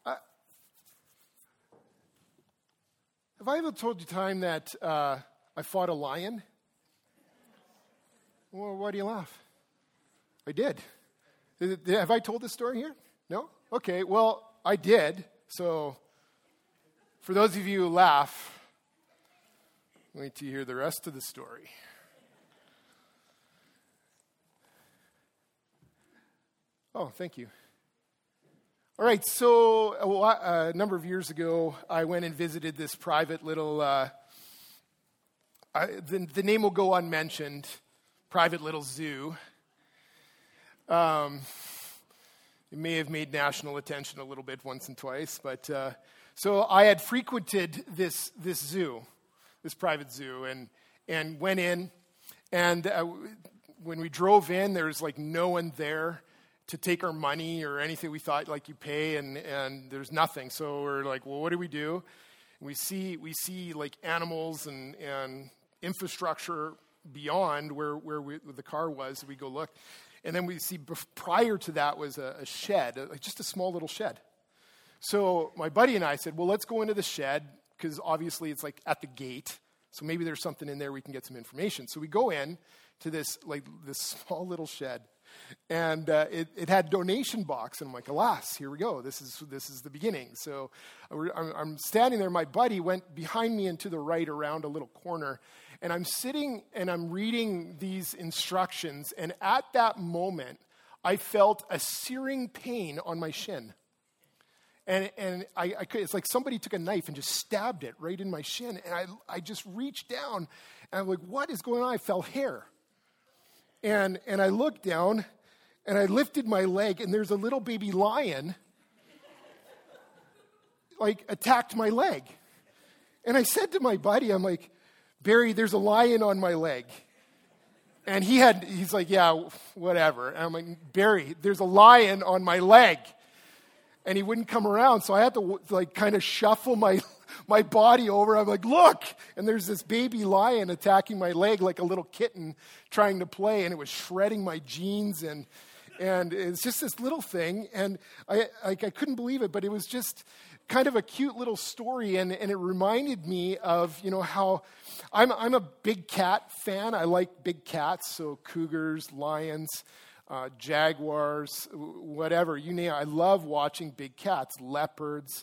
Have I ever told you time that I fought a lion? Well, why do you laugh? I did. Have I told this story here? No? Okay, well, I did. So, for those of you who laugh, wait till you hear the rest of the story. Oh, thank you. All right, so a number of years ago, I went and visited this private little, the name will go unmentioned, private little zoo. It may have made national attention a little bit once and twice, but so I had frequented this zoo, this private zoo, and went in, and when we drove in, there was like no one there to take our money or anything. We thought like you pay and there's nothing. So we're like, well, what do we do? We see like animals and infrastructure beyond where the car was. We go look. And then we see prior to that was a shed, just a small little shed. So my buddy and I said, well, let's go into the shed because obviously it's like at the gate. So maybe there's something in there we can get some information. So we go in to this small little shed. And it had donation box, and I'm like, alas, here we go. This is the beginning. So I'm standing there. My buddy went behind me and to the right around a little corner, and I'm sitting and I'm reading these instructions. And at that moment, I felt a searing pain on my shin, and it's like somebody took a knife and just stabbed it right in my shin. And I just reached down, and I'm like, what is going on? I felt hair. And I looked down, and I lifted my leg, and there's a little baby lion, like, attacked my leg. And I said to my buddy, I'm like, Barry, there's a lion on my leg. And he's like, yeah, whatever. And I'm like, Barry, there's a lion on my leg. And he wouldn't come around, so I had to, like, kind of shuffle my body over. I'm like, look! And there's this baby lion attacking my leg like a little kitten trying to play, and it was shredding my jeans, and it's just this little thing, and I couldn't believe it, but it was just kind of a cute little story, and it reminded me of, how I'm a big cat fan. I like big cats, so cougars, lions, jaguars, whatever, you name it. I love watching big cats, leopards.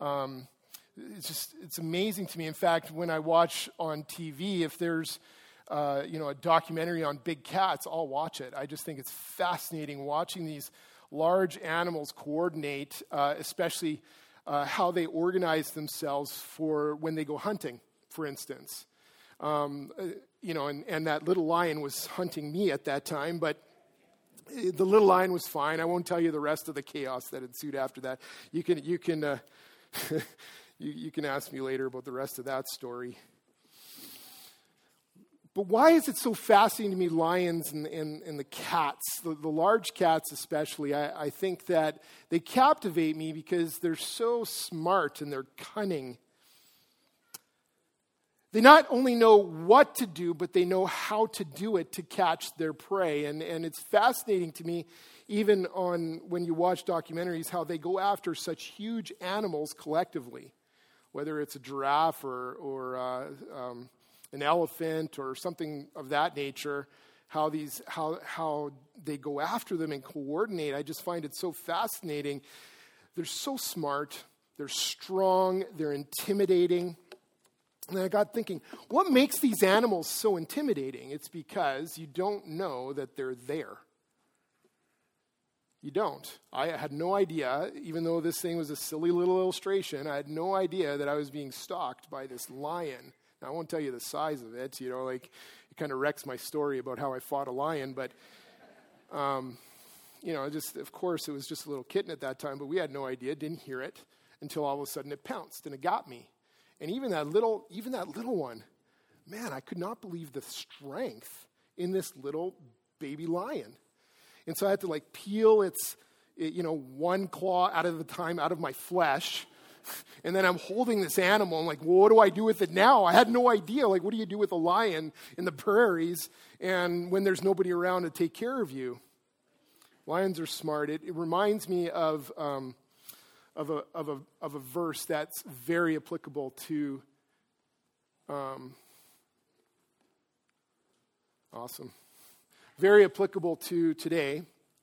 It's amazing to me. In fact, when I watch on TV, if there's a documentary on big cats, I'll watch it. I just think it's fascinating watching these large animals coordinate, especially how they organize themselves for when they go hunting, for instance. And that little lion was hunting me at that time, but the little lion was fine. I won't tell you the rest of the chaos that ensued after that. You can you can ask me later about the rest of that story. But why is it so fascinating to me, lions and the cats, the large cats especially? I think that they captivate me because they're so smart and they're cunning. They not only know what to do, but they know how to do it to catch their prey. And it's fascinating to me, even when you watch documentaries, how they go after such huge animals collectively, whether it's a giraffe or an elephant or something of that nature, how they go after them and coordinate. I just find it so fascinating. They're so smart, they're strong, they're intimidating. And I got thinking, what makes these animals so intimidating? It's because you don't know that they're there. You don't. I had no idea, even though this thing was a silly little illustration, I had no idea that I was being stalked by this lion. Now, I won't tell you the size of it, it kind of wrecks my story about how I fought a lion, but, of course, it was just a little kitten at that time, but we had no idea, didn't hear it, until all of a sudden it pounced, and it got me. And even that little one, man, I could not believe the strength in this little baby lion. And so I had to peel its one claw at a time out of my flesh. And then I'm holding this animal. I'm like, well, what do I do with it now? I had no idea. What do you do with a lion in the prairies and when there's nobody around to take care of you? Lions are smart. It reminds me of of a verse that's very applicable to very applicable to today.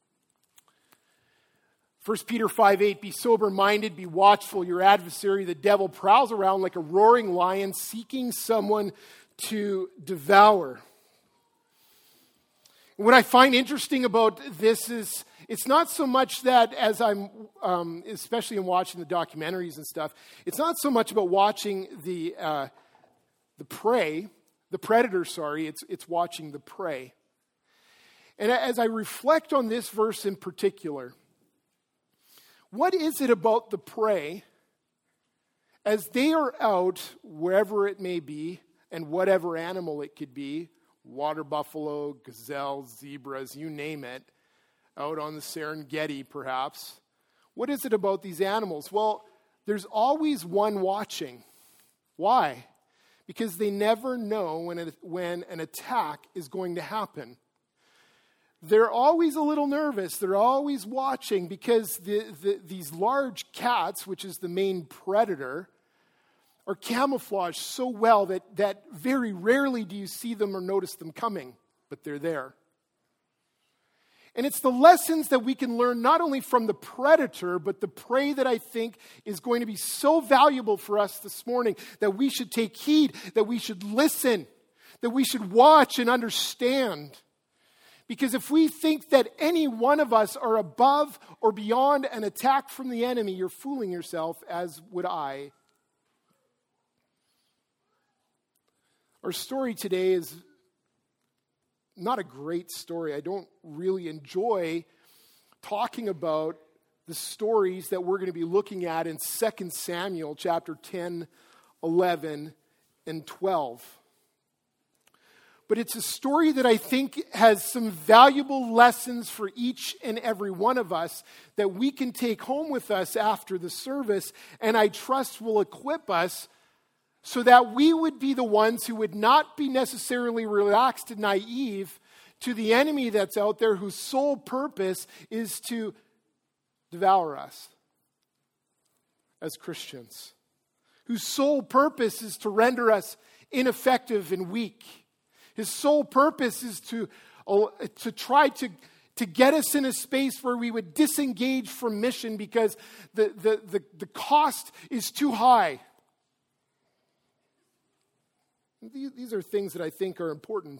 1 Peter 5:8, be sober-minded, be watchful. Your adversary, the devil, prowls around like a roaring lion seeking someone to devour. What I find interesting about this is it's not so much that as I'm, especially in watching the documentaries and stuff, it's not so much about watching the predator, it's watching the prey. And as I reflect on this verse in particular, what is it about the prey as they are out wherever it may be and whatever animal it could be, water buffalo, gazelles, zebras, you name it, out on the Serengeti perhaps. What is it about these animals? Well, there's always one watching. Why? Because they never know when an attack is going to happen. They're always a little nervous. They're always watching because these large cats, which is the main predator, are camouflaged so well that very rarely do you see them or notice them coming, but they're there. And it's the lessons that we can learn not only from the predator, but the prey that I think is going to be so valuable for us this morning, that we should take heed, that we should listen, that we should watch and understand. Because if we think that any one of us are above or beyond an attack from the enemy, you're fooling yourself, as would I. Our story today is not a great story. I don't really enjoy talking about the stories that we're going to be looking at in 2 Samuel chapter 10, 11, and 12. But it's a story that I think has some valuable lessons for each and every one of us that we can take home with us after the service, and I trust will equip us so that we would be the ones who would not be necessarily relaxed and naive to the enemy that's out there, whose sole purpose is to devour us as Christians, whose sole purpose is to render us ineffective and weak. His sole purpose is to try to get us in a space where we would disengage from mission because the cost is too high. These are things that I think are important.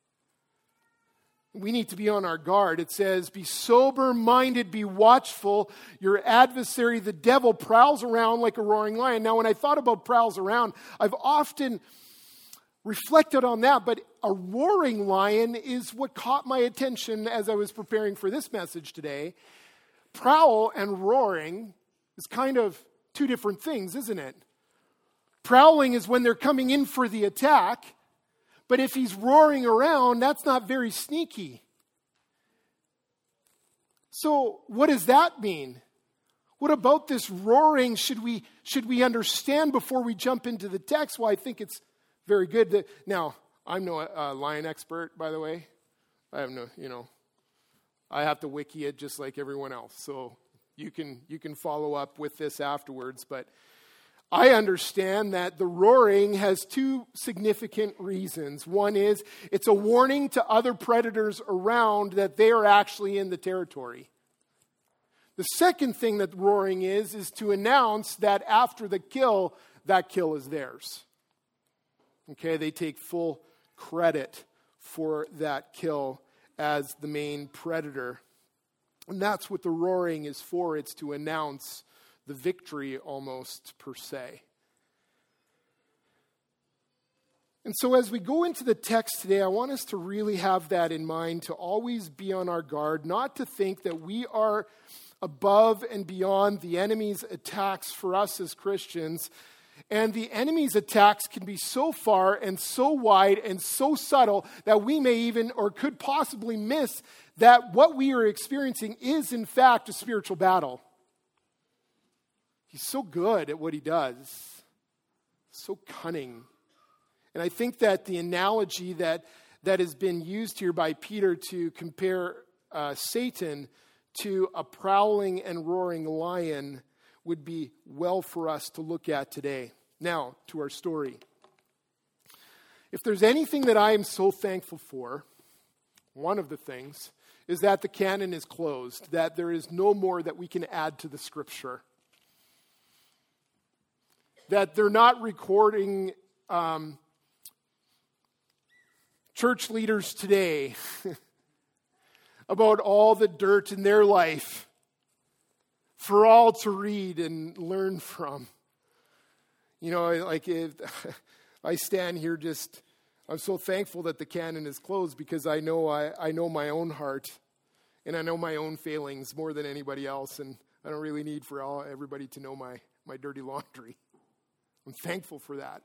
We need to be on our guard. It says, be sober-minded, be watchful. Your adversary, the devil, prowls around like a roaring lion. Now, when I thought about prowls around, I've often reflected on that, but a roaring lion is what caught my attention as I was preparing for this message today. Prowl and roaring is kind of two different things, isn't it? Prowling is when they're coming in for the attack, but if he's roaring around, that's not very sneaky. So what does that mean? What about this roaring should we understand before we jump into the text? Well, I think it's very good. Now, I'm no lion expert, by the way. I have I have to wiki it just like everyone else. So you can follow up with this afterwards. But I understand that the roaring has two significant reasons. One is it's a warning to other predators around that they are actually in the territory. The second thing that roaring is to announce that after the kill, that kill is theirs. Okay, they take full credit for that kill as the main predator. And that's what the roaring is for. It's to announce the victory almost per se. And so as we go into the text today, I want us to really have that in mind, to always be on our guard, not to think that we are above and beyond the enemy's attacks for us as Christians. And the enemy's attacks can be so far and so wide and so subtle that we may even or could possibly miss that what we are experiencing is in fact a spiritual battle. He's so good at what he does, so cunning. And I think that the analogy that has been used here by Peter to compare Satan to a prowling and roaring lion would be well for us to look at today. Now, to our story. If there's anything that I am so thankful for, one of the things is that the canon is closed, that there is no more that we can add to the Scripture. That they're not recording church leaders today about all the dirt in their life for all to read and learn from. You know, like if I stand here I'm so thankful that the canon is closed because I know my own heart and I know my own failings more than anybody else, and I don't really need for everybody to know my dirty laundry. I'm thankful for that.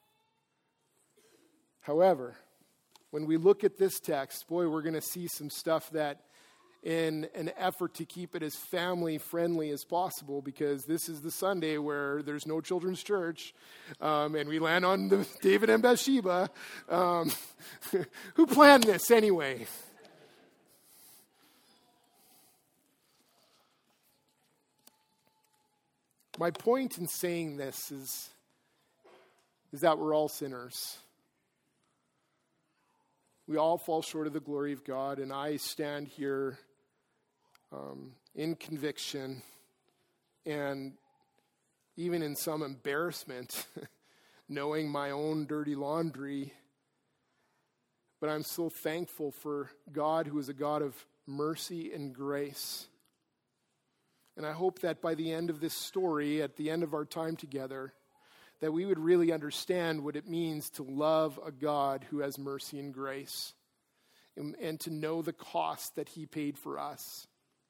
However, when we look at this text, boy, we're going to see some stuff that in an effort to keep it as family-friendly as possible, because this is the Sunday where there's no children's church, and we land on the David and Bathsheba. Who planned this anyway? My point in saying this is that we're all sinners. We all fall short of the glory of God, and I stand here in conviction and even in some embarrassment, knowing my own dirty laundry. But I'm so thankful for God, who is a God of mercy and grace. And I hope that by the end of this story, at the end of our time together, that we would really understand what it means to love a God who has mercy and grace, and to know the cost that he paid for us.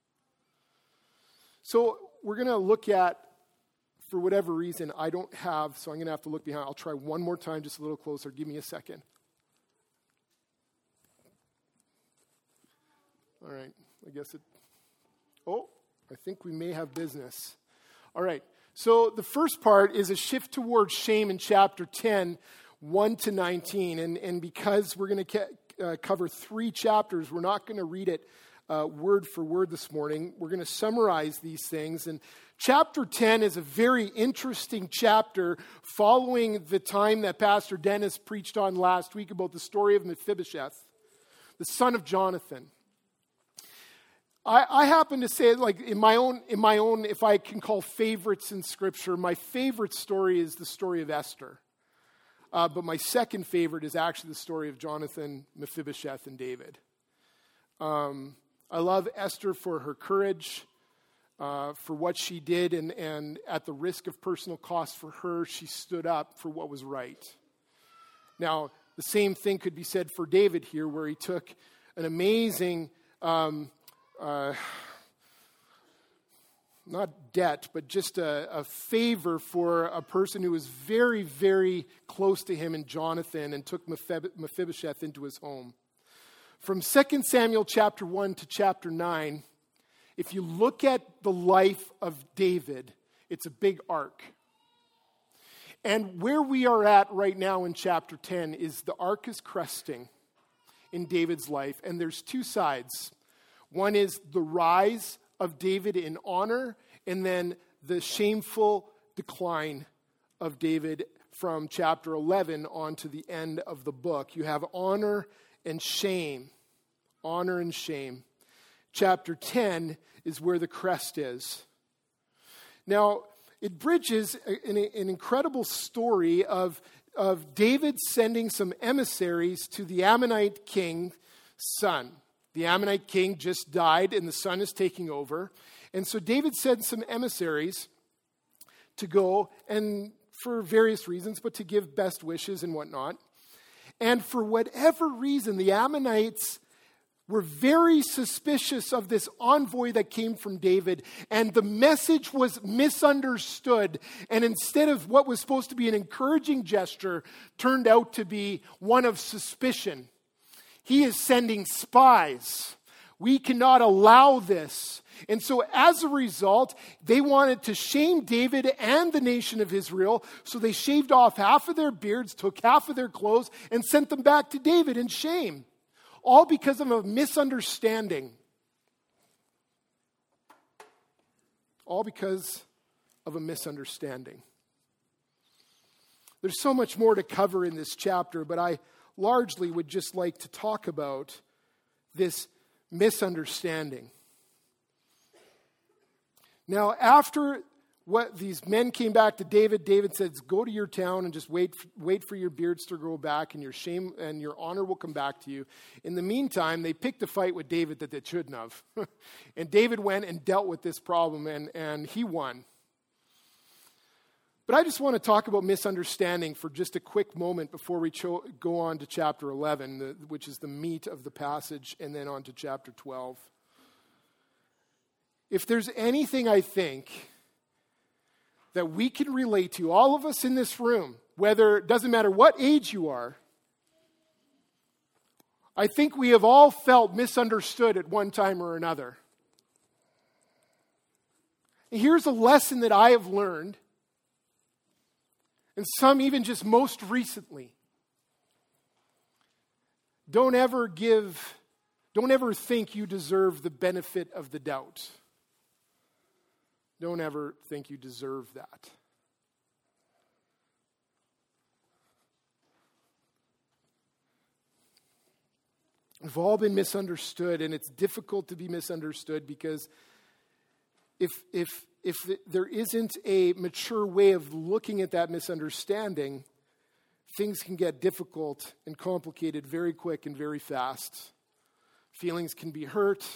So we're going to look at, for whatever reason, I don't have, so I'm going to have to look behind. I'll try one more time, just a little closer. Give me a second. All right, I think we may have business. All right, so the first part is a shift towards shame in chapter 10, 1 to 19. And because we're going to cover 3 chapters, we're not going to read it word for word this morning. We're going to summarize these things. And chapter 10 is a very interesting chapter following the time that Pastor Dennis preached on last week about the story of Mephibosheth, the son of Jonathan. I happen to say, like, in my own, if I can call favorites in Scripture, my favorite story is the story of Esther. But my second favorite is actually the story of Jonathan, Mephibosheth, and David. I love Esther for her courage, for what she did, and at the risk of personal cost for her, she stood up for what was right. Now, the same thing could be said for David here, where he took an amazing not debt, but just a favor for a person who was very, very close to him in Jonathan, and took Mephibosheth into his home. From 2 Samuel chapter 1 to chapter 9, if you look at the life of David, it's a big arc. And where we are at right now in chapter 10 is the arc is cresting in David's life, and there's 2 sides. One is the rise of David in honor, and then the shameful decline of David from chapter 11 on to the end of the book. You have honor and shame. Honor and shame. Chapter 10 is where the crest is. Now, it bridges an incredible story of David sending some emissaries to the Ammonite king's son. The Ammonite king just died, and the son is taking over. And so David sent some emissaries to go, and for various reasons, but to give best wishes and whatnot. And for whatever reason, the Ammonites were very suspicious of this envoy that came from David, and the message was misunderstood. And instead of what was supposed to be an encouraging gesture, turned out to be one of suspicion. He is sending spies. We cannot allow this. And so as a result, they wanted to shame David and the nation of Israel. So they shaved off half of their beards, took half of their clothes, and sent them back to David in shame. All because of a misunderstanding. All because of a misunderstanding. There's so much more to cover in this chapter, but I largely would just like to talk about this misunderstanding. Now, after what these men came back to David, David says, go to your town and just wait for your beards to grow back, and your shame and your honor will come back to you. In the meantime, they picked a fight with David that they shouldn't have. And David went and dealt with this problem, and he won. But I just want to talk about misunderstanding for just a quick moment before we go on to chapter 11, which is the meat of the passage, and then on to chapter 12. If there's anything I think that we can relate to, all of us in this room, whether it doesn't matter what age you are, I think we have all felt misunderstood at one time or another. And here's a lesson that I have learned, and some even just most recently. Don't ever think you deserve the benefit of the doubt. Don't ever think you deserve that. We've all been misunderstood, and it's difficult to be misunderstood because if there isn't a mature way of looking at that misunderstanding, things can get difficult and complicated very quick and very fast. Feelings can be hurt.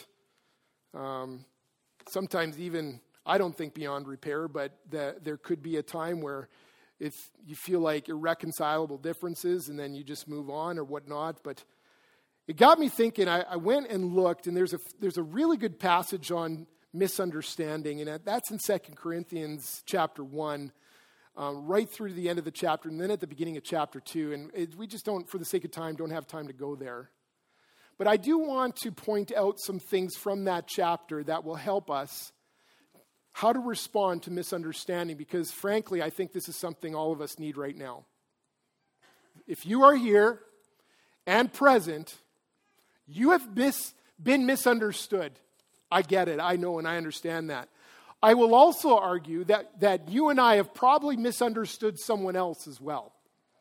Sometimes even, I don't think beyond repair, but there could be a time where if you feel like irreconcilable differences and then you just move on or whatnot. But it got me thinking. I went and looked, and there's a really good passage on misunderstanding, and that's in 2 Corinthians chapter 1, right through to the end of the chapter, and then at the beginning of chapter 2. And we just don't, for the sake of time, don't have time to go there. But I do want to point out some things from that chapter that will help us how to respond to misunderstanding, because frankly, I think this is something all of us need right now. If you are here and present, you have been misunderstood. I get it. I know and I understand that. I will also argue that you and I have probably misunderstood someone else as well.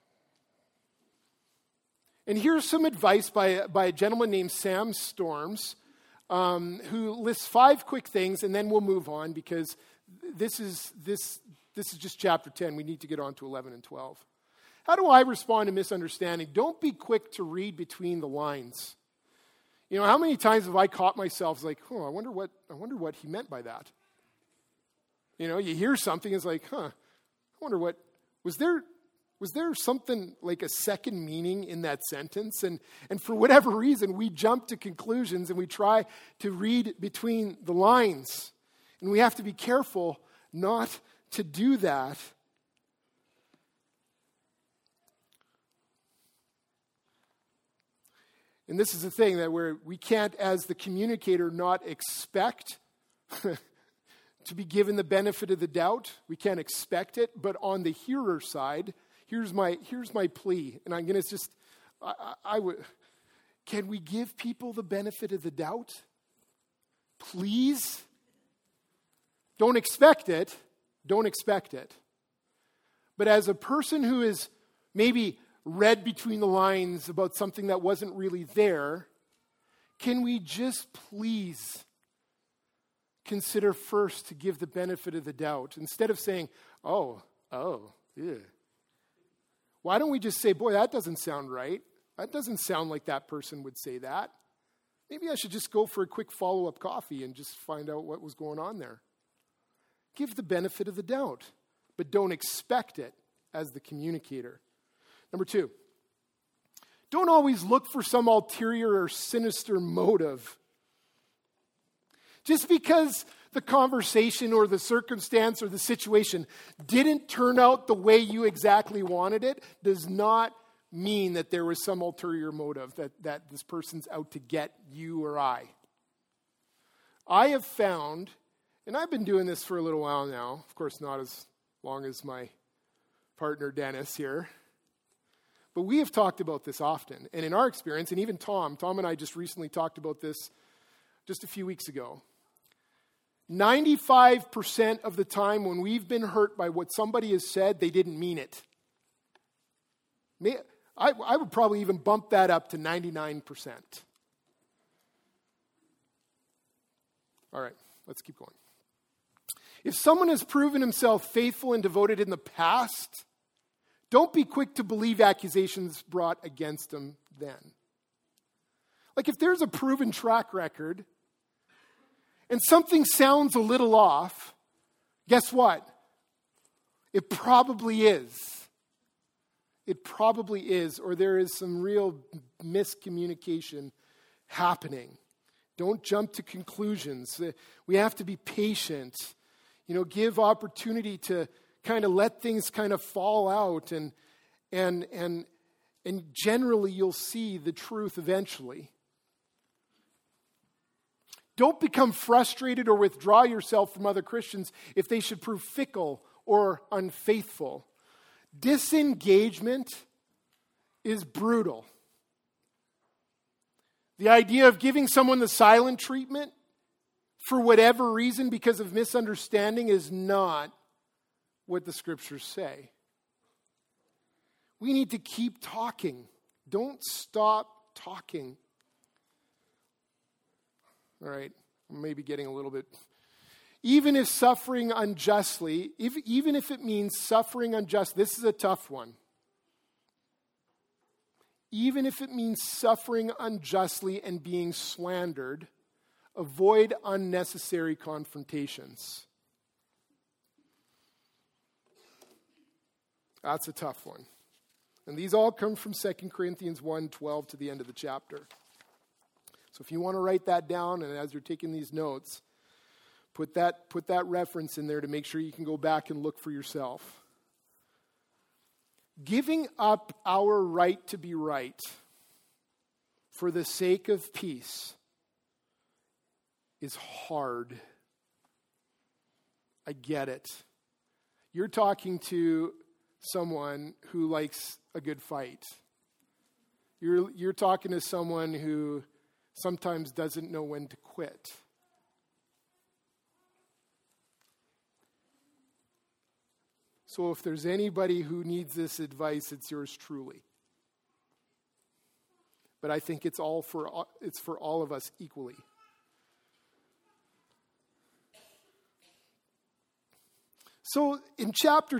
And here's some advice by a gentleman named Sam Storms, who lists 5 quick things, and then we'll move on because this is just chapter 10. We need to get on to 11 and 12. How do I respond to misunderstanding? Don't be quick to read between the lines. You know, how many times have I caught myself like, I wonder what he meant by that. You know, you hear something, it's like, I wonder what, was there something like a second meaning in that sentence? And for whatever reason, we jump to conclusions and we try to read between the lines. And we have to be careful not to do that. And this is the thing that we can't, as the communicator, not expect to be given the benefit of the doubt. We can't expect it. But on the hearer side, here's my plea. And I'm going to just, can we give people the benefit of the doubt? Please? Don't expect it. Don't expect it. But as a person who is maybe read between the lines about something that wasn't really there, can we just please consider first to give the benefit of the doubt instead of saying, yeah. Why don't we just say, boy, that doesn't sound right. That doesn't sound like that person would say that. Maybe I should just go for a quick follow-up coffee and just find out what was going on there. Give the benefit of the doubt, but don't expect it as the communicator. Number 2, don't always look for some ulterior or sinister motive. Just because the conversation or the circumstance or the situation didn't turn out the way you exactly wanted it does not mean that there was some ulterior motive, that this person's out to get you or I. I have found, and I've been doing this for a little while now, of course not as long as my partner Dennis here, but we have talked about this often. And in our experience, and even Tom and I just recently talked about this just a few weeks ago. 95% of the time when we've been hurt by what somebody has said, they didn't mean it. I would probably even bump that up to 99%. All right, let's keep going. If someone has proven himself faithful and devoted in the past, don't be quick to believe accusations brought against him then. Like if there's a proven track record and something sounds a little off, guess what? It probably is. It probably is, or there is some real miscommunication happening. Don't jump to conclusions. We have to be patient. Give opportunity to kind of let things kind of fall out, and generally you'll see the truth eventually. Don't become frustrated or withdraw yourself from other Christians if they should prove fickle or unfaithful. Disengagement is brutal. The idea of giving someone the silent treatment for whatever reason because of misunderstanding is not what the scriptures say. We need to keep talking. Don't stop talking. All right, I'm maybe getting a little bit. Even if suffering unjustly, even if it means suffering unjustly, this is a tough one. Even if it means suffering unjustly and being slandered, avoid unnecessary confrontations. That's a tough one. And these all come from 2 Corinthians 1:12 to the end of the chapter. So if you want to write that down, and as you're taking these notes, put that reference in there to make sure you can go back and look for yourself. Giving up our right to be right for the sake of peace is hard. I get it. You're talking to someone who likes a good fight. You're talking to someone who sometimes doesn't know when to quit. So if there's anybody who needs this advice, it's yours truly. But I think it's for all of us equally. So in chapter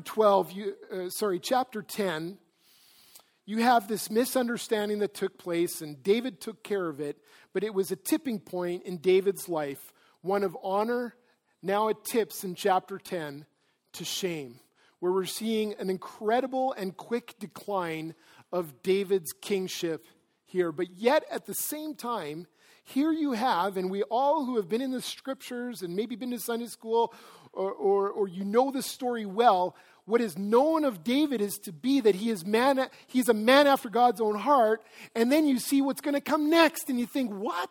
10, you have this misunderstanding that took place, and David took care of it, but it was a tipping point in David's life, one of honor. Now it tips in chapter 10 to shame, where we're seeing an incredible and quick decline of David's kingship here. But yet at the same time, here you have, and we all who have been in the scriptures and maybe been to Sunday school or you know the story well, what is known of David is to be that he's a man after God's own heart, and then you see what's going to come next, and you think, what?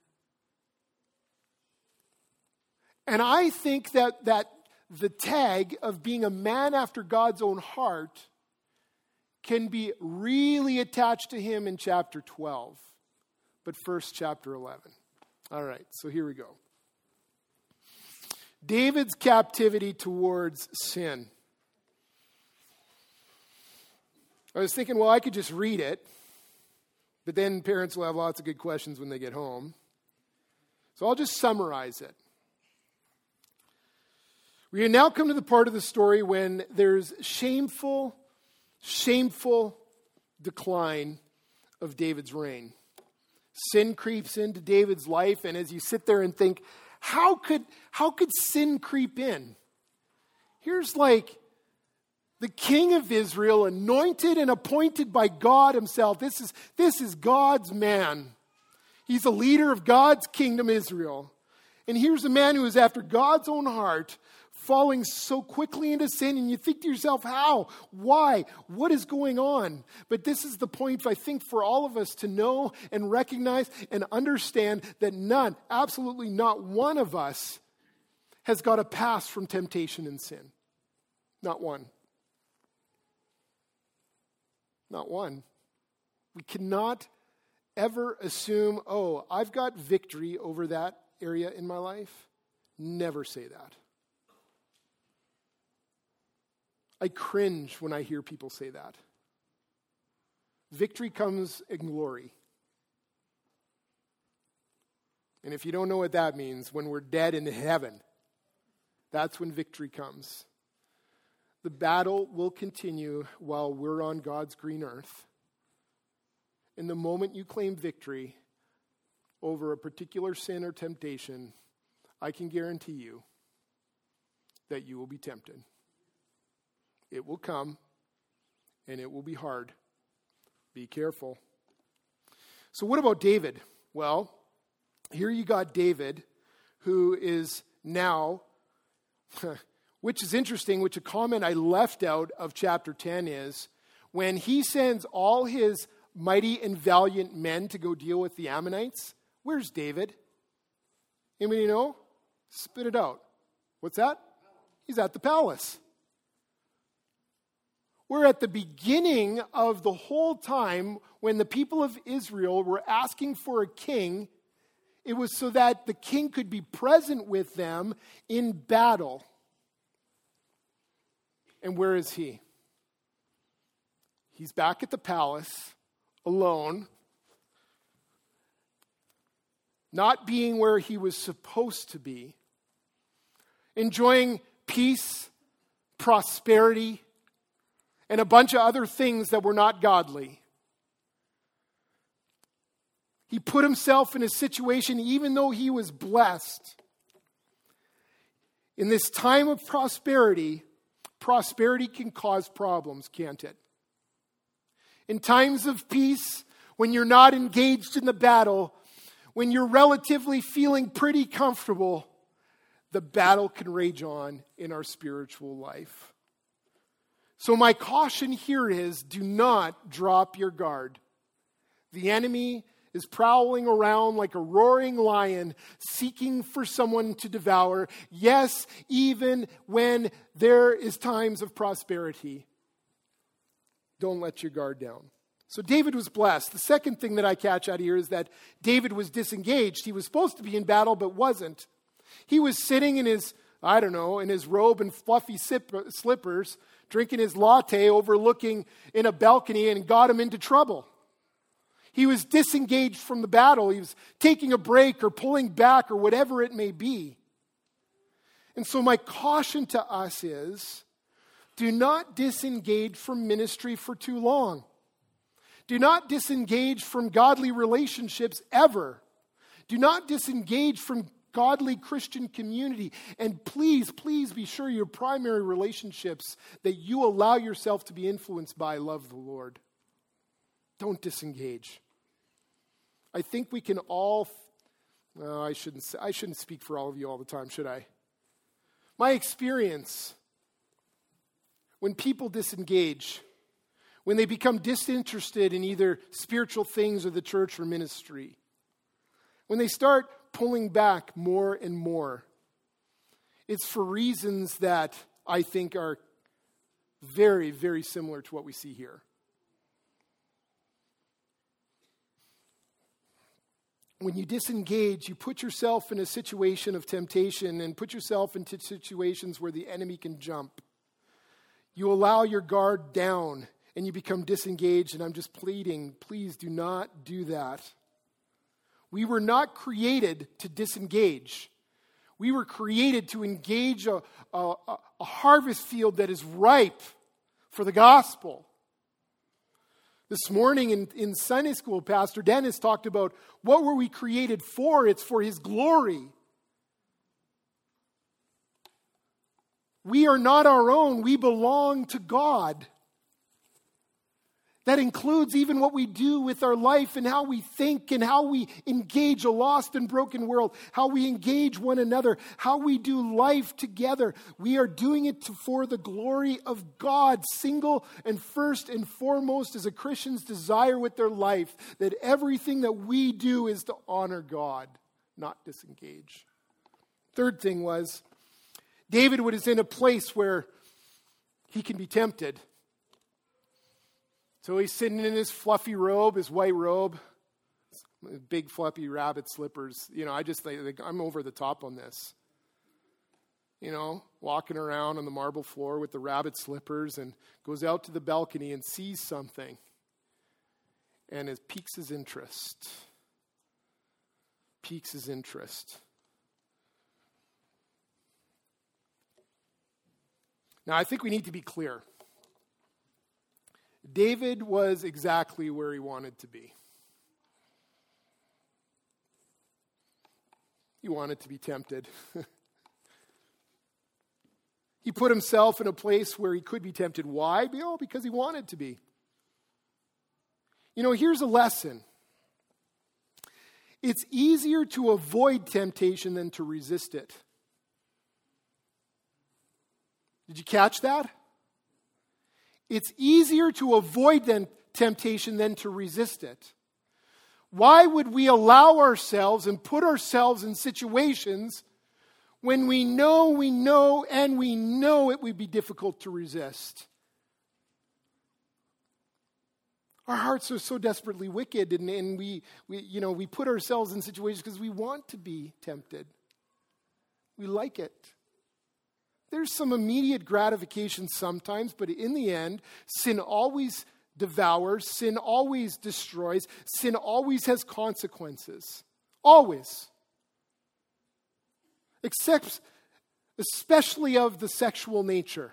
And I think that the tag of being a man after God's own heart can be really attached to him in chapter 12. But first, chapter 11. All right, so here we go. David's captivity towards sin. I was thinking, well, I could just read it, but then parents will have lots of good questions when they get home. So I'll just summarize it. We now come to the part of the story when there's shameful decline of David's reign. Sin creeps into David's life, and as you sit there and think, how could sin creep in? Here's like the king of Israel, anointed and appointed by God himself. This is God's man. He's a leader of God's kingdom, Israel. And here's a man who is after God's own heart, falling so quickly into sin, and you think to yourself, how? Why? What is going on? But this is the point, I think, for all of us to know and recognize and understand that none, absolutely not one of us, has got a pass from temptation and sin. Not one. Not one. We cannot ever assume, I've got victory over that area in my life. never say that. I cringe when I hear people say that. Victory comes in glory. And if you don't know what that means, when we're dead in heaven, that's when victory comes. The battle will continue while we're on God's green earth. And the moment you claim victory over a particular sin or temptation, I can guarantee you that you will be tempted. It will come, and it will be hard. Be careful. So what about David? Well, here you got David, who is now, which is interesting, which a comment I left out of chapter 10 is, when he sends all his mighty and valiant men to go deal with the Ammonites, where's David? Anybody know? Spit it out. What's that? He's at the palace. We're at the beginning of the whole time when the people of Israel were asking for a king. It was so that the king could be present with them in battle. And where is he? He's back at the palace, alone, not being where he was supposed to be, enjoying peace, prosperity, and a bunch of other things that were not godly. He put himself in a situation, even though he was blessed. In this time of prosperity, prosperity can cause problems, can't it? In times of peace, when you're not engaged in the battle, when you're relatively feeling pretty comfortable, the battle can rage on in our spiritual life. So my caution here is, do not drop your guard. The enemy is prowling around like a roaring lion, seeking for someone to devour. Yes, even when there is times of prosperity. Don't let your guard down. So David was blessed. The second thing that I catch out here is that David was disengaged. He was supposed to be in battle, but wasn't. He was sitting in his, in his robe and fluffy slippers, drinking his latte, overlooking in a balcony, and got him into trouble. He was disengaged from the battle. He was taking a break or pulling back or whatever it may be. And so my caution to us is, do not disengage from ministry for too long. Do not disengage from godly relationships ever. Do not disengage from godly Christian community. And please, please be sure your primary relationships that you allow yourself to be influenced by love the Lord. Don't disengage. I think we can all, I shouldn't speak for all of you all the time, should I? My experience, when people disengage, when they become disinterested in either spiritual things or the church or ministry, when they start pulling back more and more, it's for reasons that I think are very, very similar to what we see here. When you disengage, you put yourself in a situation of temptation and put yourself into situations where the enemy can jump. You allow your guard down and you become disengaged, and I'm just pleading, please do not do that. We were not created to disengage. We were created to engage a harvest field that is ripe for the gospel. This morning in Sunday school, Pastor Dennis talked about what were we created for? It's for His glory. We are not our own. We belong to God. That includes even what we do with our life and how we think and how we engage a lost and broken world, how we engage one another, how we do life together. We are doing it for the glory of God. Single and first and foremost is a Christian's desire with their life, that everything that we do is to honor God, not disengage. Third thing was, David was in a place where he can be tempted. So he's sitting in his fluffy robe, his white robe, big fluffy rabbit slippers. I'm over the top on this. walking around on the marble floor with the rabbit slippers, and goes out to the balcony and sees something. And it piques his interest. Now, I think we need to be clear. David was exactly where he wanted to be. He wanted to be tempted. He put himself in a place where he could be tempted. Why? Because he wanted to be. Here's a lesson. It's easier to avoid temptation than to resist it. Did you catch that? It's easier to avoid temptation than to resist it. Why would we allow ourselves and put ourselves in situations when we know it would be difficult to resist? Our hearts are so desperately wicked, and we put ourselves in situations because we want to be tempted. We like it. There's some immediate gratification sometimes, but in the end, sin always devours, sin always destroys, sin always has consequences. Always. Except, especially of the sexual nature.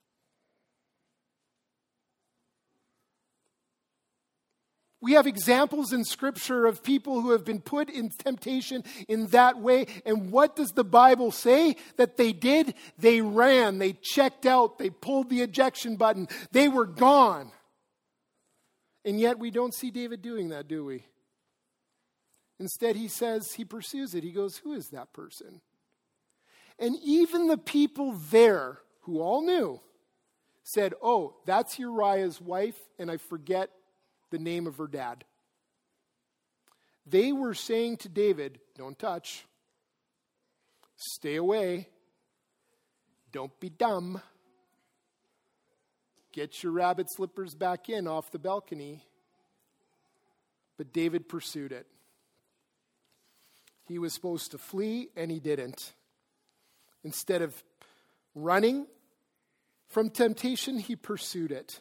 We have examples in Scripture of people who have been put in temptation in that way. And what does the Bible say that they did? They ran, they checked out, they pulled the ejection button, they were gone. And yet we don't see David doing that, do we? Instead, he pursues it. He goes, who is that person? And even the people there, who all knew, said, oh, that's Uriah's wife, and I forget the name of her dad. They were saying to David, don't touch. Stay away. Don't be dumb. Get your rabbit slippers back in off the balcony. But David pursued it. He was supposed to flee, and he didn't. Instead of running from temptation, he pursued it.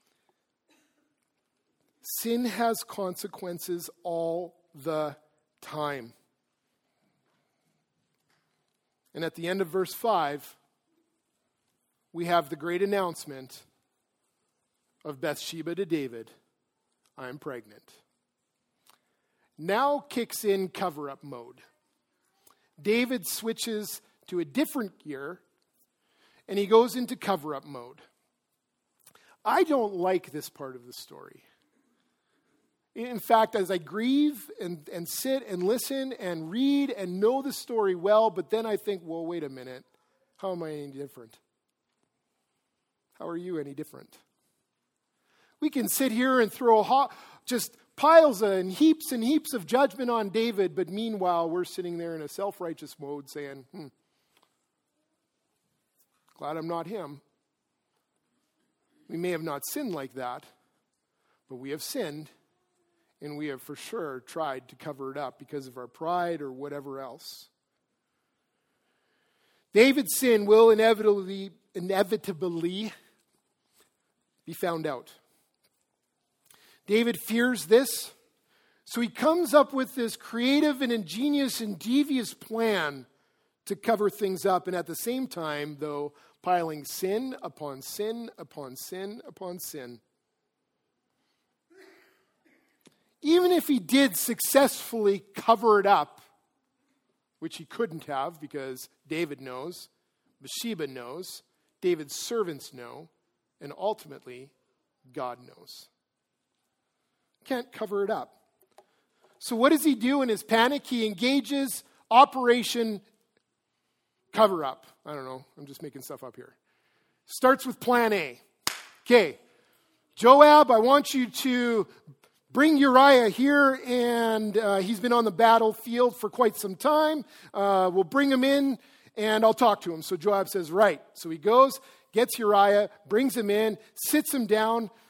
Sin has consequences all the time. And at the end of verse 5, we have the great announcement of Bathsheba to David, I'm pregnant. Now kicks in cover-up mode. David switches to a different gear, and he goes into cover-up mode. I don't like this part of the story. In fact, as I grieve and sit and listen and read and know the story well, but then I think, well, wait a minute. How am I any different? How are you any different? We can sit here and throw just piles and heaps of judgment on David, but meanwhile, we're sitting there in a self-righteous mode saying, glad I'm not him. We may have not sinned like that, but we have sinned, and we have for sure tried to cover it up because of our pride or whatever else. David's sin will inevitably be found out. David fears this, so he comes up with this creative and ingenious and devious plan to cover things up, and at the same time, though, piling sin upon sin upon sin upon sin. Even if he did successfully cover it up, which he couldn't have because David knows, Bathsheba knows, David's servants know, and ultimately, God knows. Can't cover it up. So what does he do in his panic? He engages Operation Cover Up. I don't know. I'm just making stuff up here. Starts with plan A. Okay, Joab, I want you to bring Uriah here, and he's been on the battlefield for quite some time. We'll bring him in, and I'll talk to him. So Joab says, right. So he goes, gets Uriah, brings him in, sits him down,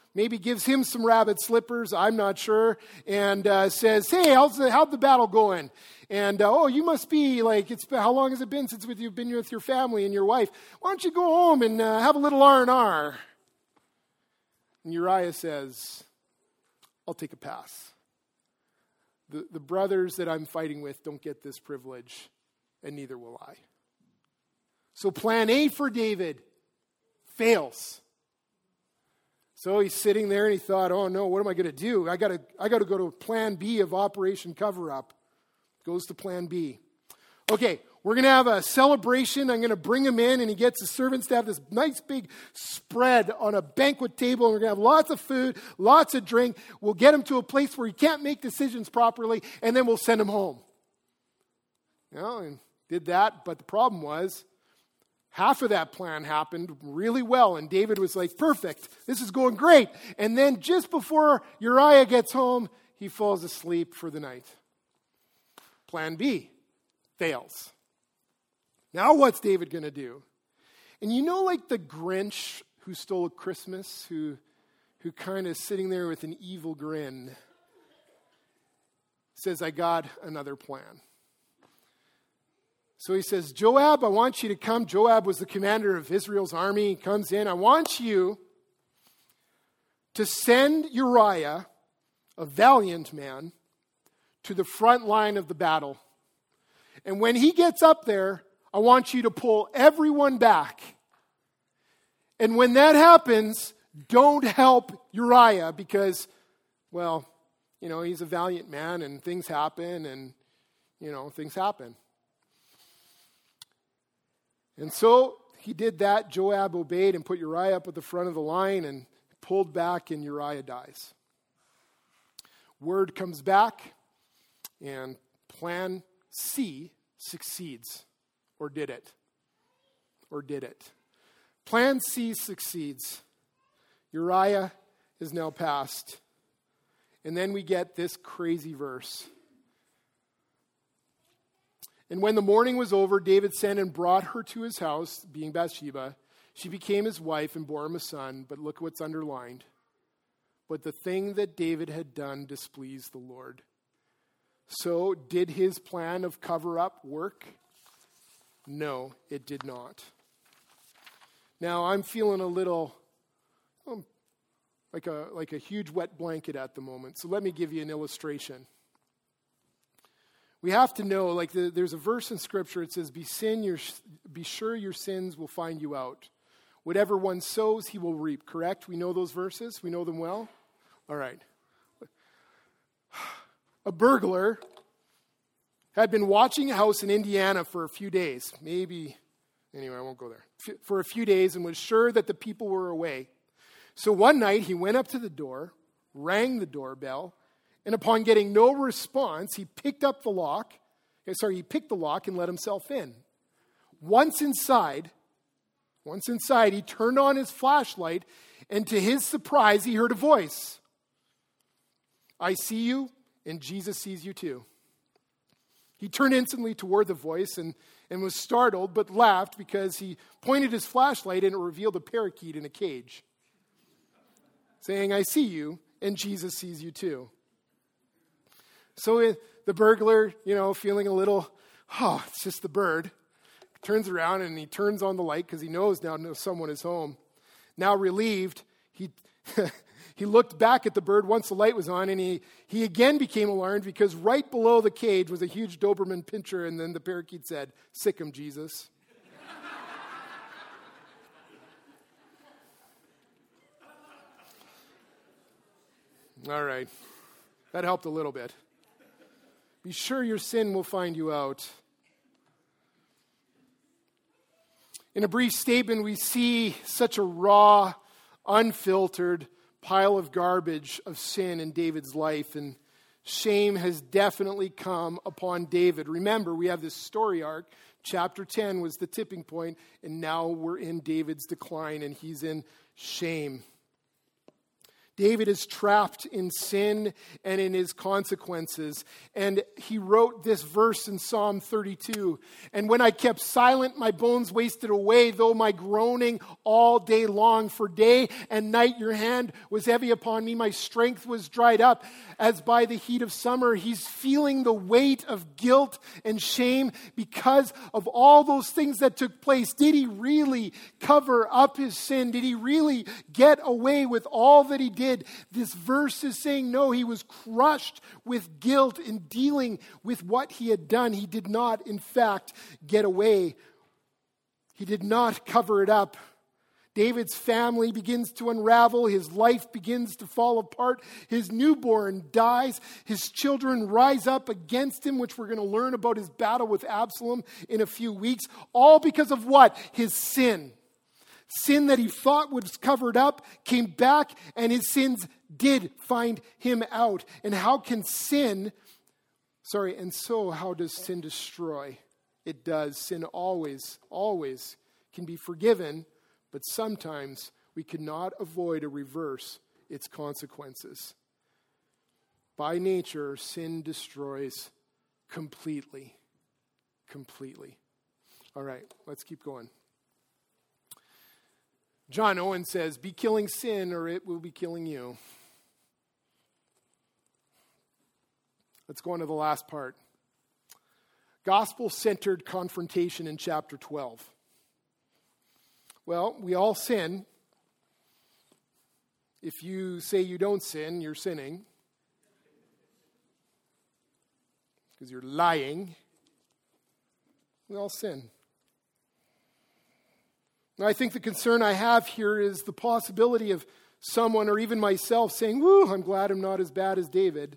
maybe gives him some rabbit slippers, I'm not sure, and says, hey, how'd the battle going? And, you must be, how long has it been since you've been with your family and your wife? Why don't you go home and have a little R&R? And Uriah says, I'll take a pass. The brothers that I'm fighting with don't get this privilege, and neither will I. So plan A for David fails. So he's sitting there and he thought, oh no, what am I going to do? I got to go to plan B of Operation Cover-Up. Goes to plan B. Okay, we're going to have a celebration. I'm going to bring him in, and he gets the servants to have this nice big spread on a banquet table, and we're going to have lots of food, lots of drink. We'll get him to a place where he can't make decisions properly, and then we'll send him home. And did that, but the problem was, half of that plan happened really well, and David was like, perfect, this is going great. And then just before Uriah gets home, he falls asleep for the night. Plan B fails. Now what's David going to do? And like the Grinch who stole Christmas, who kind of sitting there with an evil grin, says, I got another plan. So he says, Joab, I want you to come. Joab was the commander of Israel's army. He comes in. I want you to send Uriah, a valiant man, to the front line of the battle. And when he gets up there, I want you to pull everyone back. And when that happens, don't help Uriah because, he's a valiant man and things happen and, things happen. And so he did that. Joab obeyed and put Uriah up at the front of the line and pulled back, and Uriah dies. Word comes back, and plan C succeeds. Or did it? Plan C succeeds. Uriah is now passed. And then we get this crazy verse. And when the morning was over, David sent and brought her to his house, being Bathsheba. She became his wife and bore him a son. But look what's underlined. But the thing that David had done displeased the Lord. So did his plan of cover-up work? No, it did not. Now I'm feeling a little like a huge wet blanket at the moment. So let me give you an illustration. We have to know, there's a verse in Scripture, it says, be sure your sins will find you out. Whatever one sows, he will reap, correct? We know those verses? We know them well? All right. A burglar had been watching a house in Indiana for a few days. Anyway, I won't go there. For a few days and was sure that the people were away. So one night he went up to the door, rang the doorbell, and upon getting no response, he picked the lock and let himself in. Once inside, he turned on his flashlight, and to his surprise, he heard a voice. I see you, and Jesus sees you too. He turned instantly toward the voice and was startled, but laughed because he pointed his flashlight and it revealed a parakeet in a cage, saying, I see you, and Jesus sees you too. So the burglar, feeling a little, it's just the bird, turns around and he turns on the light because he knows now someone is home. Now relieved, he looked back at the bird once the light was on, and he again became alarmed because right below the cage was a huge Doberman pinscher, and then the parakeet said, sick him, Jesus. All right. That helped a little bit. Be sure your sin will find you out. In a brief statement, we see such a raw, unfiltered pile of garbage of sin in David's life, and shame has definitely come upon David. Remember, we have this story arc. Chapter 10 was the tipping point, and now we're in David's decline, and he's in shame. David is trapped in sin and in his consequences. And he wrote this verse in Psalm 32. And when I kept silent, my bones wasted away, though my groaning all day long. For day and night your hand was heavy upon me. My strength was dried up as by the heat of summer. He's feeling the weight of guilt and shame because of all those things that took place. Did he really cover up his sin? Did he really get away with all that he did? This verse is saying no, he was crushed with guilt in dealing with what he had done. He did not, in fact, get away. He did not cover it up. David's family begins to unravel. His life begins to fall apart. His newborn dies. His children rise up against him, which we're going to learn about his battle with Absalom in a few weeks. All because of what? His sin. Sin that he thought was covered up came back, and his sins did find him out. And how can how does sin destroy? It does. Sin always can be forgiven, but sometimes we cannot avoid or reverse its consequences. By nature, sin destroys completely. Completely. All right, let's keep going. John Owen says, be killing sin or it will be killing you. Let's go on to the last part. Gospel-centered confrontation in chapter 12. Well, we all sin. If you say you don't sin, you're sinning. Because you're lying. We all sin. Now, I think the concern I have here is the possibility of someone or even myself saying, woo, I'm glad I'm not as bad as David.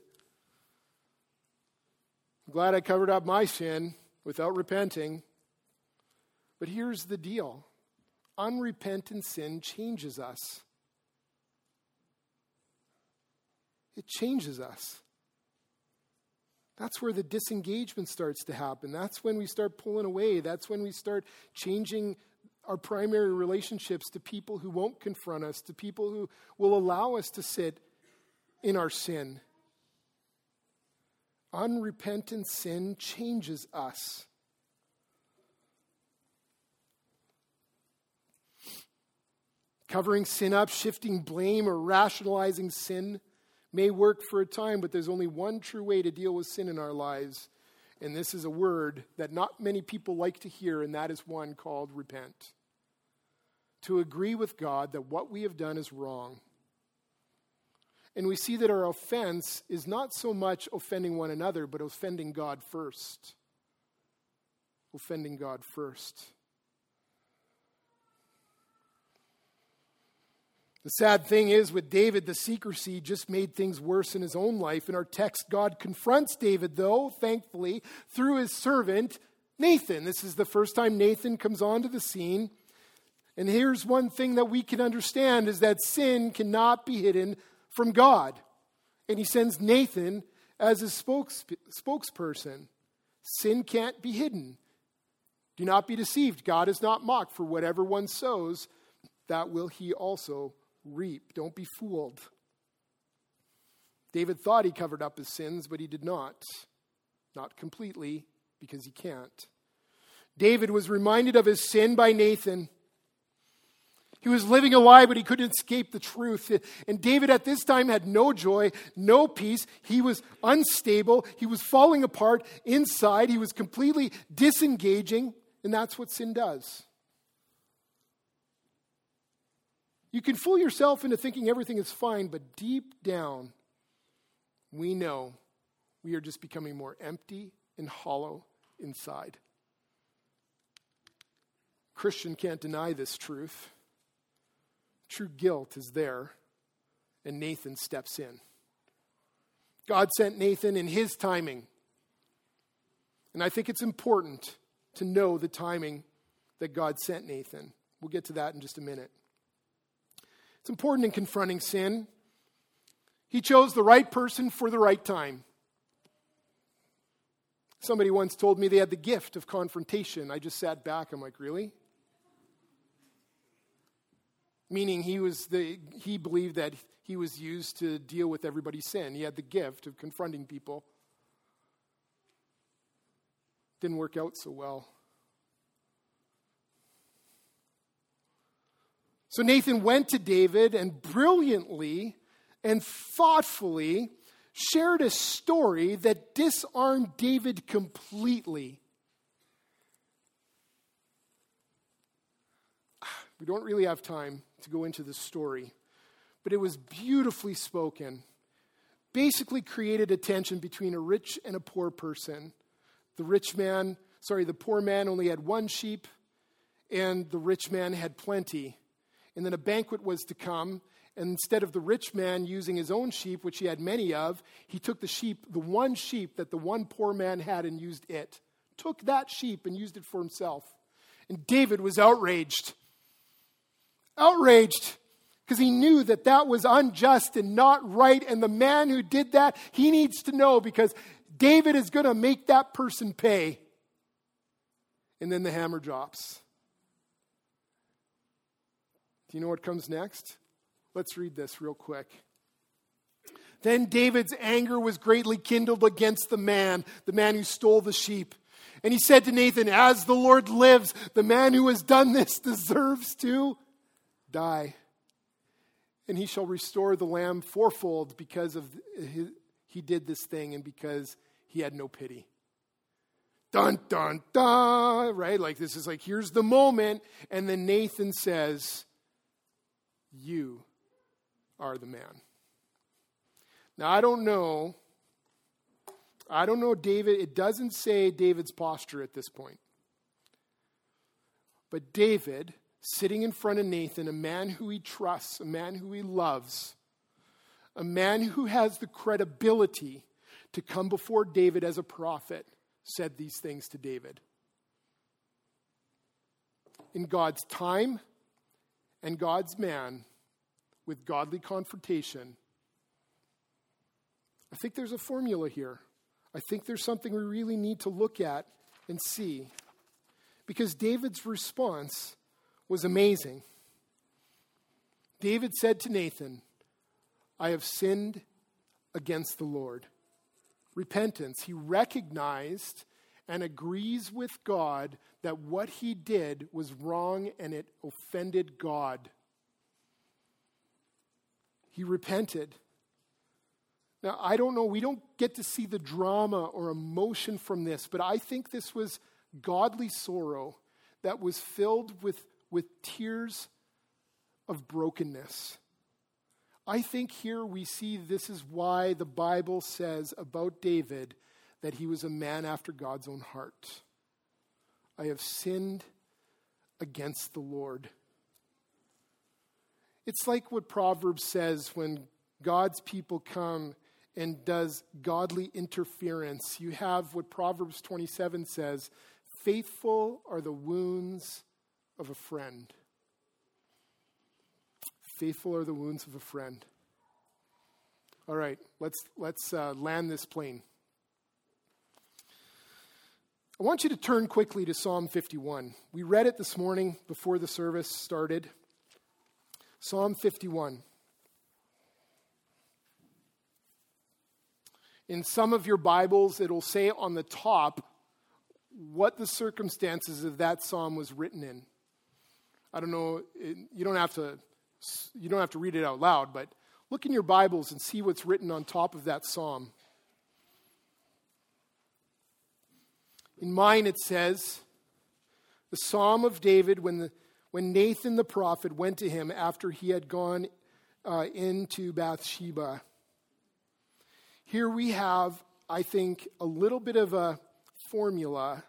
I'm glad I covered up my sin without repenting. But here's the deal. Unrepentant sin changes us. It changes us. That's where the disengagement starts to happen. That's when we start pulling away. That's when we start changing our primary relationships to people who won't confront us, to people who will allow us to sit in our sin. Unrepentant sin changes us. Covering sin up, shifting blame, or rationalizing sin may work for a time, but there's only one true way to deal with sin in our lives. And this is a word that not many people like to hear, and that is one called repent. To agree with God that what we have done is wrong. And we see that our offense is not so much offending one another, but offending God first. Offending God first. The sad thing is, with David, the secrecy just made things worse in his own life. In our text, God confronts David, though, thankfully, through his servant, Nathan. This is the first time Nathan comes onto the scene. And here's one thing that we can understand, is that sin cannot be hidden from God. And he sends Nathan as his spokesperson. Sin can't be hidden. Do not be deceived. God is not mocked. For whatever one sows, that will he also reap. Don't be fooled. David thought he covered up his sins, but he did not. Not completely, because he can't. David was reminded of his sin by Nathan. He was living a lie, but he couldn't escape the truth. And David at this time had no joy, no peace. He was unstable. He was falling apart inside. He was completely disengaging. And that's what sin does. You can fool yourself into thinking everything is fine, but deep down, we know we are just becoming more empty and hollow inside. Christian can't deny this truth. True guilt is there, and Nathan steps in. God sent Nathan in his timing. And I think it's important to know the timing that God sent Nathan. We'll get to that in just a minute. It's important in confronting sin. He chose the right person for the right time. Somebody once told me they had the gift of confrontation. I just sat back. I'm like, really? meaning he believed that he was used to deal with everybody's sin. He had the gift of confronting people. Didn't work out so well. So Nathan went to David and brilliantly and thoughtfully shared a story that disarmed David completely. We don't really have time to go into this story, but it was beautifully spoken. Basically created a tension between a rich and a poor person. The poor man only had one sheep, and the rich man had plenty. And then a banquet was to come, and instead of the rich man using his own sheep, which he had many of, he took the one sheep that the one poor man had and used it. Took that sheep and used it for himself. And David was outraged. Outraged, because he knew that was unjust and not right, and the man who did that, he needs to know, because David is going to make that person pay. And then the hammer drops. Do you know what comes next? Let's read this real quick. Then David's anger was greatly kindled against the man who stole the sheep. And he said to Nathan, "As the Lord lives, the man who has done this deserves to die. And he shall restore the lamb fourfold because he did this thing and because he had no pity." Dun, dun, dun, right? Like this is like, here's the moment. And then Nathan says, "You are the man." Now, I don't know David. It doesn't say David's posture at this point. But David, sitting in front of Nathan, a man who he trusts, a man who he loves, a man who has the credibility to come before David as a prophet, said these things to David. In God's time and God's man, with godly confrontation, I think there's a formula here. I think there's something we really need to look at and see. Because David's response was amazing. David said to Nathan, "I have sinned against the Lord." Repentance. He recognized and agrees with God that what he did was wrong and it offended God. He repented. Now, I don't know, we don't get to see the drama or emotion from this, but I think this was godly sorrow that was filled with tears of brokenness. I think here we see this is why the Bible says about David that he was a man after God's own heart. I have sinned against the Lord. It's like what Proverbs says when God's people come and does godly interference. You have what Proverbs 27 says, "Faithful are the wounds of a friend." Faithful are the wounds of a friend. All right, let's land this plane. I want you to turn quickly to Psalm 51. We read it this morning before the service started. Psalm 51. In some of your Bibles, it'll say on the top what the circumstances of that psalm was written in. I don't know, you don't have to read it out loud, but look in your Bibles and see what's written on top of that psalm. In mine it says, the Psalm of David when Nathan the prophet went to him after he had gone into Bathsheba. Here we have, I think, a little bit of a formula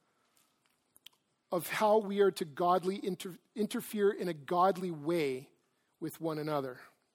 of how we are to godly interfere in a godly way with one another.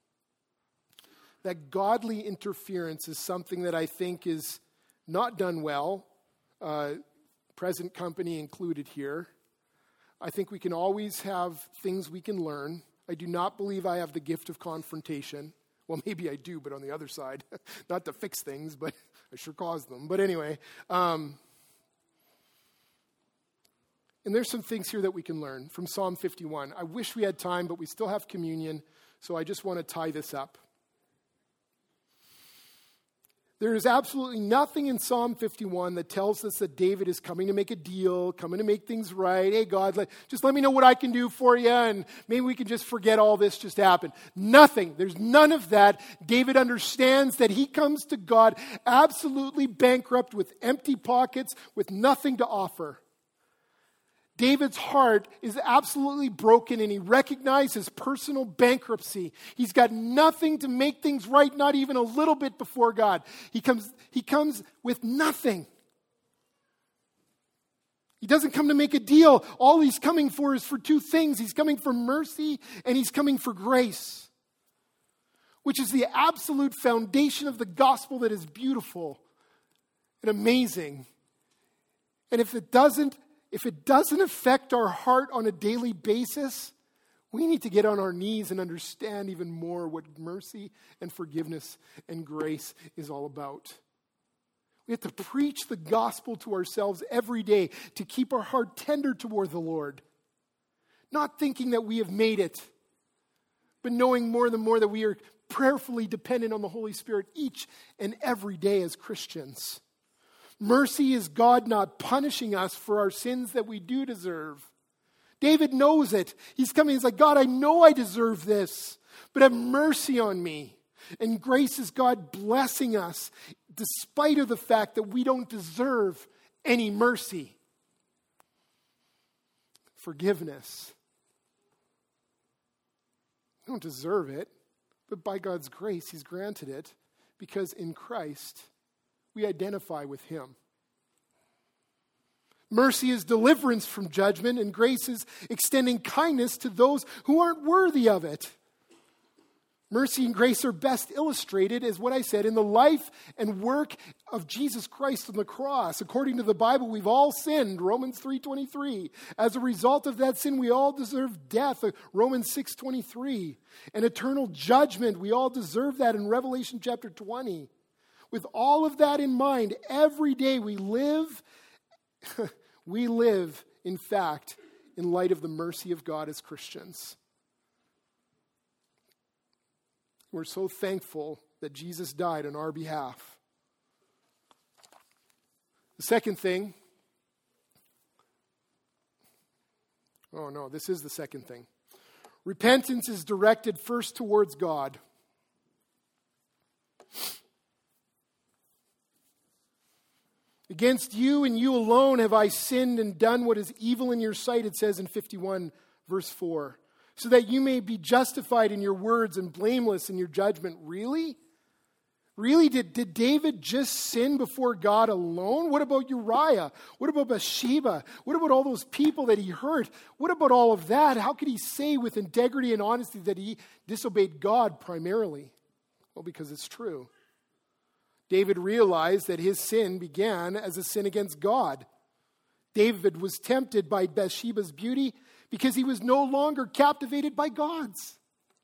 That godly interference is something that I think is not done well, present company included here. I think we can always have things we can learn. I do not believe I have the gift of confrontation. Well, maybe I do, but on the other side, not to fix things, but I sure cause them. But anyway, And there's some things here that we can learn from Psalm 51. I wish we had time, but we still have communion, so I just want to tie this up. There is absolutely nothing in Psalm 51 that tells us that David is coming to make a deal, coming to make things right. Hey, God, just let me know what I can do for you, and maybe we can just forget all this just happened. Nothing. There's none of that. David understands that he comes to God absolutely bankrupt with empty pockets, with nothing to offer. David's heart is absolutely broken, and he recognizes personal bankruptcy. He's got nothing to make things right, not even a little bit before God. He comes with nothing. He doesn't come to make a deal. All he's coming for is for two things. He's coming for mercy, and he's coming for grace, which is the absolute foundation of the gospel that is beautiful and amazing. And if it doesn't affect our heart on a daily basis, we need to get on our knees and understand even more what mercy and forgiveness and grace is all about. We have to preach the gospel to ourselves every day to keep our heart tender toward the Lord. Not thinking that we have made it, but knowing more and more that we are prayerfully dependent on the Holy Spirit each and every day as Christians. Mercy is God not punishing us for our sins that we do deserve. David knows it. He's coming, he's like, God, I know I deserve this, but have mercy on me. And grace is God blessing us despite of the fact that we don't deserve any mercy. Forgiveness. We don't deserve it, but by God's grace, he's granted it because in Christ, we identify with him. Mercy is deliverance from judgment, and grace is extending kindness to those who aren't worthy of it. Mercy and grace are best illustrated, as what I said, in the life and work of Jesus Christ on the cross. According to the Bible, we've all sinned, Romans 3:23. As a result of that sin, we all deserve death, Romans 6:23. And eternal judgment, we all deserve that in Revelation chapter 20. With all of that in mind, every day we live, in fact, in light of the mercy of God as Christians. We're so thankful that Jesus died on our behalf. The second thing, this is the second thing. Repentance is directed first towards God. Against you and you alone have I sinned and done what is evil in your sight, it says in 51 verse 4. So that you may be justified in your words and blameless in your judgment. Really? Really? Did David just sin before God alone? What about Uriah? What about Bathsheba? What about all those people that he hurt? What about all of that? How could he say with integrity and honesty that he disobeyed God primarily? Well, because it's true. David realized that his sin began as a sin against God. David was tempted by Bathsheba's beauty because he was no longer captivated by God's.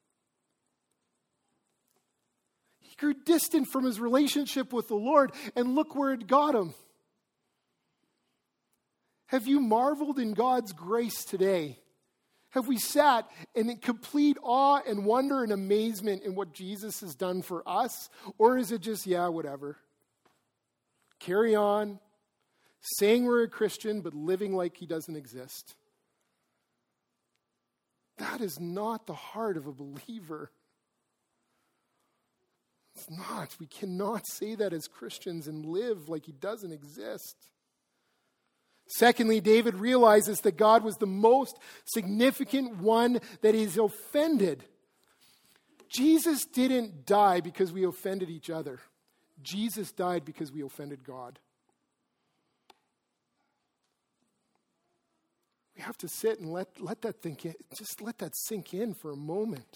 He grew distant from his relationship with the Lord, and look where it got him. Have you marveled in God's grace today? Have we sat in complete awe and wonder and amazement in what Jesus has done for us? Or is it just, whatever? Carry on, saying we're a Christian, but living like he doesn't exist. That is not the heart of a believer. It's not. We cannot say that as Christians and live like he doesn't exist. Secondly, David realizes that God was the most significant one that is offended. Jesus didn't die because we offended each other. Jesus died because we offended God. We have to sit and let that think in. Just let that sink in for a moment.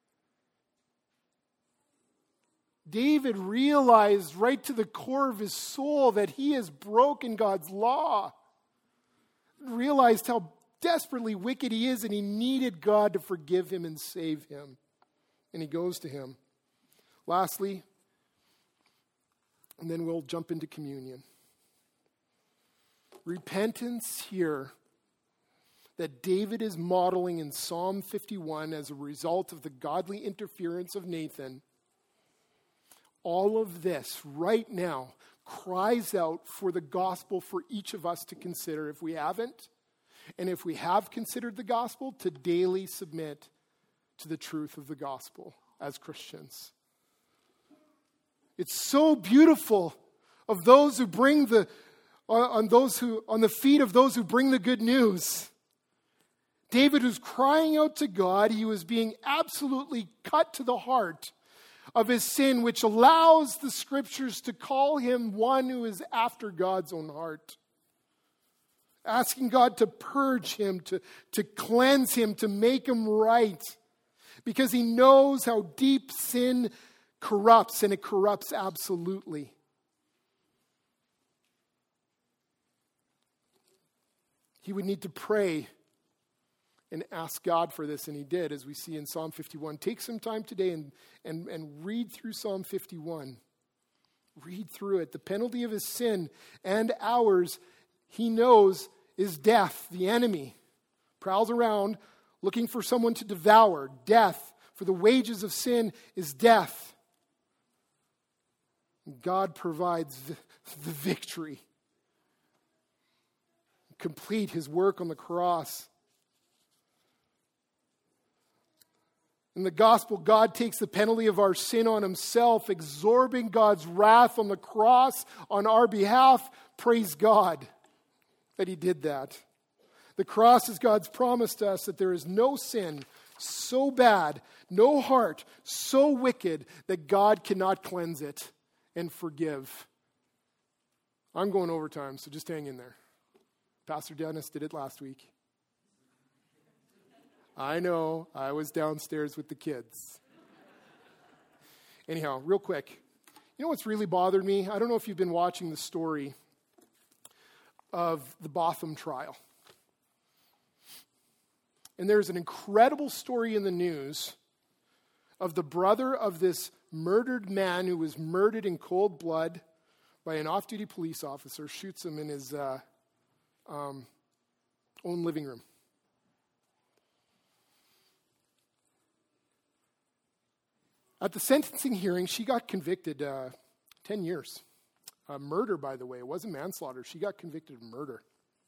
David realized right to the core of his soul that he has broken God's law. Realized how desperately wicked he is, and he needed God to forgive him and save him. And he goes to him. Lastly, and then we'll jump into communion. Repentance here that David is modeling in Psalm 51 as a result of the godly interference of Nathan, all of this right now cries out for the gospel for each of us to consider if we haven't, and if we have considered the gospel, to daily submit to the truth of the gospel as Christians. It's so beautiful of those who bring on the feet of those who bring the good news. David was crying out to God. He was being absolutely cut to the heart of his sin, which allows the scriptures to call him one who is after God's own heart. Asking God to purge him, to cleanse him, to make him right. Because he knows how deep sin corrupts, and it corrupts absolutely. He would need to pray and ask God for this, and he did, as we see in Psalm 51. Take some time today and read through Psalm 51. Read through it. The penalty of his sin and ours, he knows, is death. The enemy prowls around looking for someone to devour. Death. For the wages of sin is death. God provides the victory. Complete his work on the cross. In the gospel, God takes the penalty of our sin on himself, absorbing God's wrath on the cross on our behalf. Praise God that he did that. The cross is God's promise to us that there is no sin so bad, no heart so wicked that God cannot cleanse it and forgive. I'm going overtime, so just hang in there. Pastor Dennis did it last week. I know, I was downstairs with the kids. Anyhow, real quick. You know what's really bothered me? I don't know if you've been watching the story of the Botham trial. And there's an incredible story in the news of the brother of this murdered man who was murdered in cold blood by an off-duty police officer, shoots him in his own living room. At the sentencing hearing, she got convicted 10 years. Murder, by the way. It wasn't manslaughter. She got convicted of murder.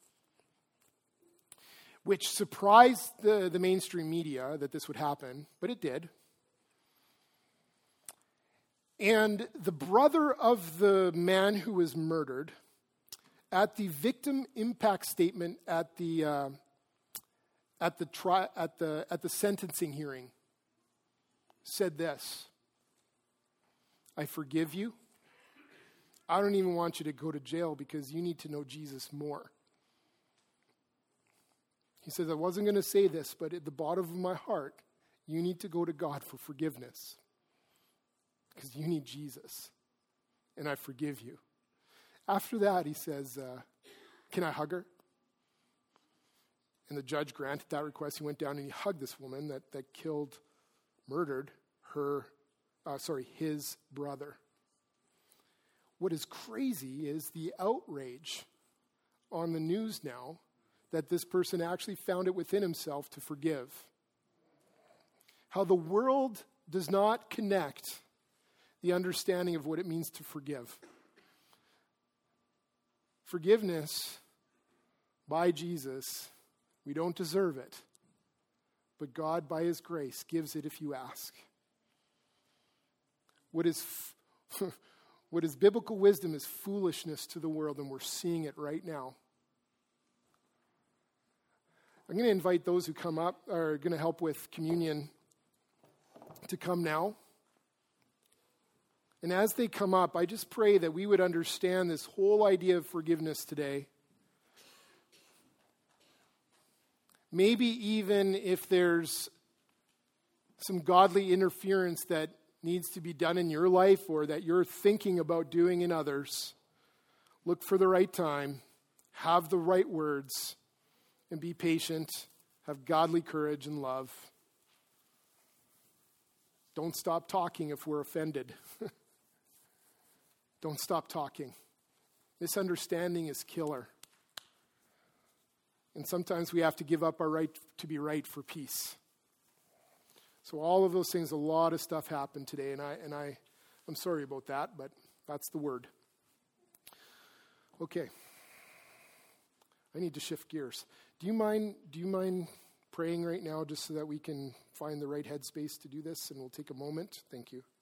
Which surprised the mainstream media that this would happen, but it did. And the brother of the man who was murdered, at the victim impact statement at the sentencing hearing, said this: I forgive you. I don't even want you to go to jail because you need to know Jesus more. He says, I wasn't going to say this, but at the bottom of my heart, you need to go to God for forgiveness because you need Jesus, and I forgive you. After that, he says, can I hug her? And the judge granted that request. He went down and he hugged this woman that murdered his brother. What is crazy is the outrage on the news now that this person actually found it within himself to forgive. How the world does not connect the understanding of what it means to forgive. Forgiveness by Jesus, we don't deserve it, but God, by his grace, gives it if you ask. What is biblical wisdom is foolishness to the world, and we're seeing it right now. I'm going to invite those who come up, are going to help with communion, to come now. And as they come up, I just pray that we would understand this whole idea of forgiveness today. Maybe even if there's some godly interference that needs to be done in your life or that you're thinking about doing in others, look for the right time, have the right words, and be patient, have godly courage and love. Don't stop talking if we're offended. Don't stop talking. Misunderstanding is killer. And sometimes we have to give up our right to be right for peace. So all of those things, a lot of stuff happened today, and I'm sorry about that, but that's the word. Okay. I need to shift gears. Do you mind praying right now just so that we can find the right headspace to do this, and we'll take a moment? Thank you.